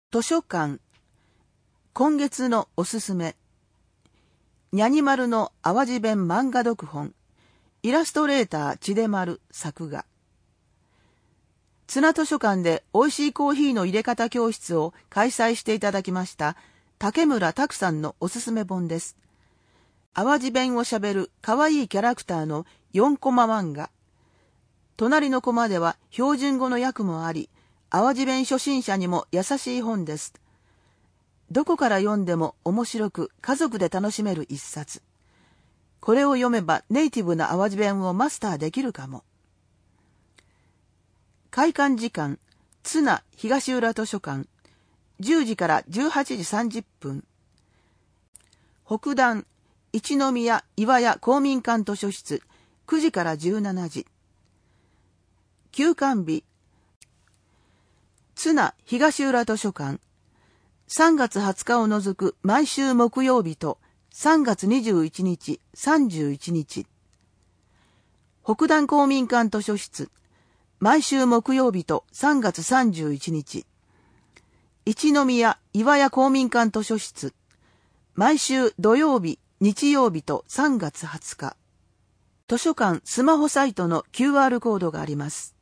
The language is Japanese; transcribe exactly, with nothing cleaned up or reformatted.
図書館、今月のおすすめ。にゃにまるの淡路弁漫画読本、イラストレーターちでまる作画。綱図書館で美味しいコーヒーの入れ方教室を開催していただきました竹村拓さんのおすすめ本です。淡路弁をしゃべるかわいいキャラクターのよんコマ漫画。隣のコマでは標準語の訳もあり、淡路弁初心者にも優しい本です。どこから読んでも面白く家族で楽しめる一冊。これを読めばネイティブな淡路弁をマスターできるかも。開館時間、綱東浦図書館、じゅうじからじゅうはちじさんじゅっぷん。北段、一宮岩屋公民館図書室、くじからじゅうしちじ。休館日、綱東浦図書館、さんがつはつかを除く毎週木曜日とさんがつにじゅういちにち、さんじゅういちにち。北段公民館図書室、毎週木曜日とさんがつさんじゅういちにち。一宮岩屋公民館図書室、毎週土曜日、日曜日とさんがつはつか。図書館スマホサイトの キューアール コードがあります。